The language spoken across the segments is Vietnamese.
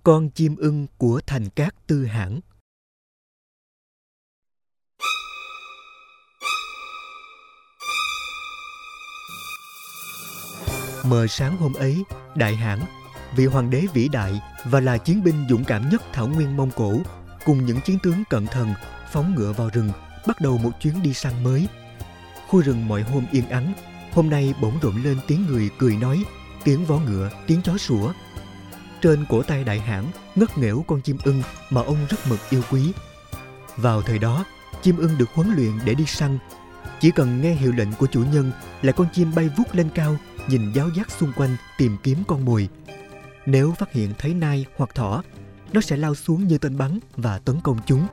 Con chim ưng của Thành Cát Tư Hãn. Mờ sáng hôm ấy, Đại Hãn, vị hoàng đế vĩ đại và là chiến binh dũng cảm nhất thảo nguyên Mông Cổ, cùng những chiến tướng cận thần phóng ngựa vào rừng, bắt đầu một chuyến đi săn mới. Khu rừng mọi hôm yên ắng, hôm nay bỗng rộn lên tiếng người cười nói, tiếng vó ngựa, tiếng chó sủa. Trên cổ tay Đại Hãn ngất nghễu con chim ưng mà ông rất mực yêu quý. Vào thời đó, chim ưng được huấn luyện để đi săn. Chỉ cần nghe hiệu lệnh của chủ nhân là con chim bay vút lên cao, nhìn giáo giác xung quanh tìm kiếm con mồi. Nếu phát hiện thấy nai hoặc thỏ, nó sẽ lao xuống như tên bắn và tấn công chúng.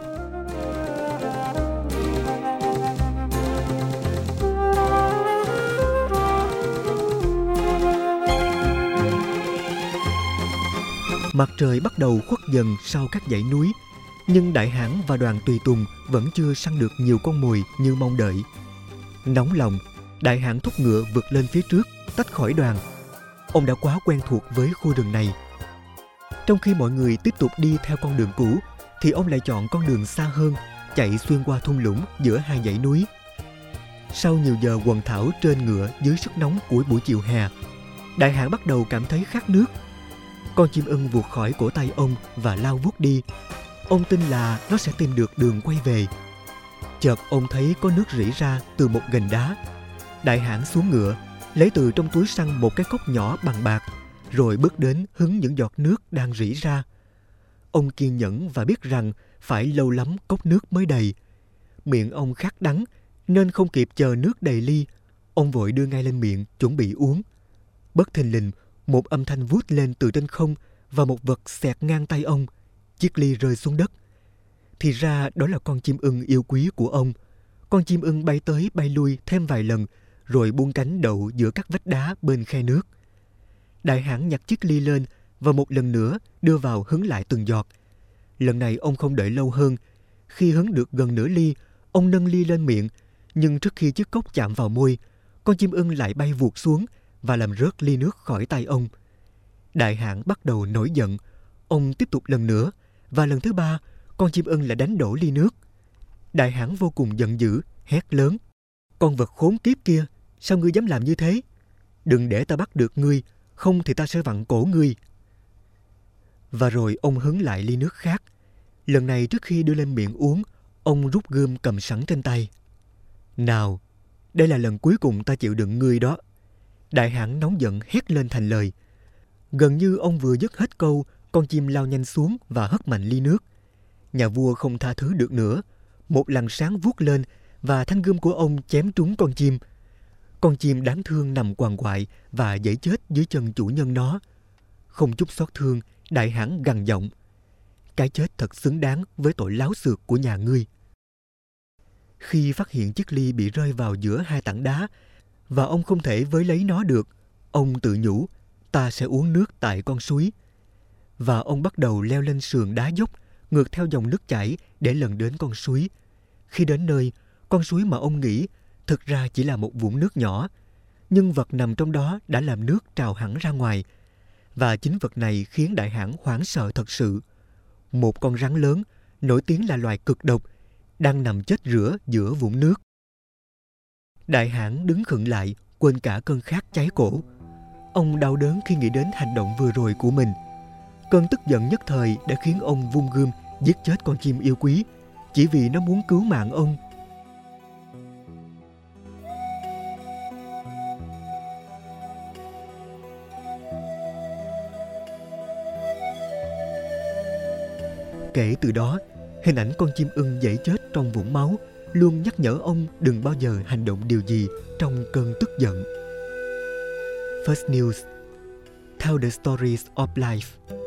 Mặt trời bắt đầu khuất dần sau các dãy núi, nhưng Đại Hãn và đoàn tùy tùng vẫn chưa săn được nhiều con mồi như mong đợi. Nóng lòng, Đại Hãn thúc ngựa vượt lên phía trước, tách khỏi đoàn. Ông đã quá quen thuộc với khu rừng này. Trong khi mọi người tiếp tục đi theo con đường cũ, thì ông lại chọn con đường xa hơn, chạy xuyên qua thung lũng giữa hai dãy núi. Sau nhiều giờ quần thảo trên ngựa dưới sức nóng của buổi chiều hè, Đại Hãn bắt đầu cảm thấy khát nước. Con chim ưng vụt khỏi cổ tay ông và lao vút đi. Ông tin là nó sẽ tìm được đường quay về. Chợt ông thấy có nước rỉ ra từ một gành đá. Đại Hãn xuống ngựa, lấy từ trong túi săn một cái cốc nhỏ bằng bạc, rồi bước đến hứng những giọt nước đang rỉ ra. Ông kiên nhẫn và biết rằng phải lâu lắm cốc nước mới đầy. Miệng ông khát đắng, nên không kịp chờ nước đầy ly, ông vội đưa ngay lên miệng chuẩn bị uống. Bất thình lình, một âm thanh vút lên từ trên không và một vật xẹt ngang tay ông. Chiếc ly rơi xuống đất. Thì ra đó là con chim ưng yêu quý của ông. Con chim ưng bay tới bay lui thêm vài lần, rồi buông cánh đậu giữa các vách đá bên khe nước. Đại Hãn nhặt chiếc ly lên và một lần nữa đưa vào hứng lại từng giọt. Lần này ông không đợi lâu hơn. Khi hứng được gần nửa ly, ông nâng ly lên miệng, nhưng trước khi chiếc cốc chạm vào môi, con chim ưng lại bay vụt xuống và làm rớt ly nước khỏi tay ông. Đại Hãn bắt đầu nổi giận. Ông tiếp tục lần nữa, và lần thứ ba, con chim ưng lại đánh đổ ly nước. Đại Hãn vô cùng giận dữ, hét lớn: "Con vật khốn kiếp kia, sao ngươi dám làm như thế? Đừng để ta bắt được ngươi, không thì ta sẽ vặn cổ ngươi." Và rồi ông hứng lại ly nước khác. Lần này trước khi đưa lên miệng uống, ông rút gươm cầm sẵn trên tay. "Nào, đây là lần cuối cùng ta chịu đựng ngươi đó." Đại Hãn nóng giận hét lên thành lời. Gần như ông vừa dứt hết câu, con chim lao nhanh xuống và hất mạnh ly nước. Nhà vua không tha thứ được nữa. Một làn sáng vút lên và thanh gươm của ông chém trúng con chim. Con chim đáng thương nằm quằn quại và dãy chết dưới chân chủ nhân nó. Không chút xót thương, Đại Hãn gằn giọng: "Cái chết thật xứng đáng với tội láo xược của nhà ngươi." Khi phát hiện chiếc ly bị rơi vào giữa hai tảng đá và ông không thể với lấy nó được, ông tự nhủ: "Ta sẽ uống nước tại con suối." Và ông bắt đầu leo lên sườn đá dốc, ngược theo dòng nước chảy để lần đến con suối. Khi đến nơi, con suối mà ông nghĩ thực ra chỉ là một vũng nước nhỏ, nhưng vật nằm trong đó đã làm nước trào hẳn ra ngoài. Và chính vật này khiến Đại Hãn hoảng sợ thật sự. Một con rắn lớn, nổi tiếng là loài cực độc, đang nằm chết rữa giữa vũng nước. Đại Hãn đứng khựng lại, quên cả cơn khát cháy cổ. Ông đau đớn khi nghĩ đến hành động vừa rồi của mình. Cơn tức giận nhất thời đã khiến ông vung gươm giết chết con chim yêu quý, chỉ vì nó muốn cứu mạng ông. Kể từ đó, hình ảnh con chim ưng dãy chết trong vũng máu luôn nhắc nhở ông đừng bao giờ hành động điều gì trong cơn tức giận. First News. Tell the stories of life.